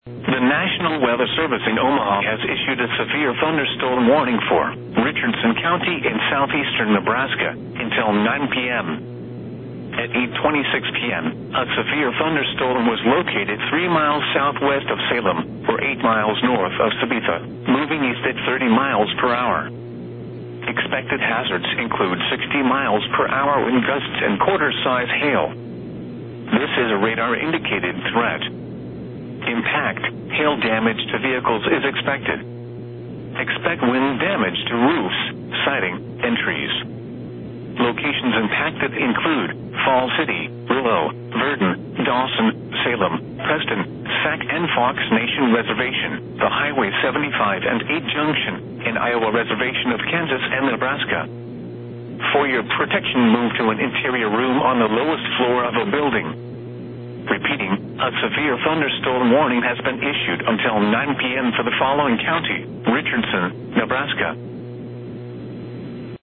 The National Weather Service in Omaha has issued a severe thunderstorm warning for Richardson County in southeastern Nebraska until 9 p.m. At 8:26 p.m., a severe thunderstorm was located 3 miles southwest of Salem, or 8 miles north of Sabetha, moving east at 30 miles per hour. Expected hazards include 60 miles per hour wind gusts and quarter-size hail. This is a radar-indicated threat. Impact, hail damage to vehicles is expected. Expect wind damage to roofs, siding, and trees. Locations impacted include Fall City, Willow, Verdon, Dawson, Salem, Preston, Sac and Fox Nation Reservation, the Highway 75 and 8 Junction, and Iowa Reservation of Kansas and Nebraska. For your protection, move to an interior room on the lowest floor of a building. Repeating, a severe thunderstorm warning has been issued until 9 p.m. for the following county: Richardson, Nebraska,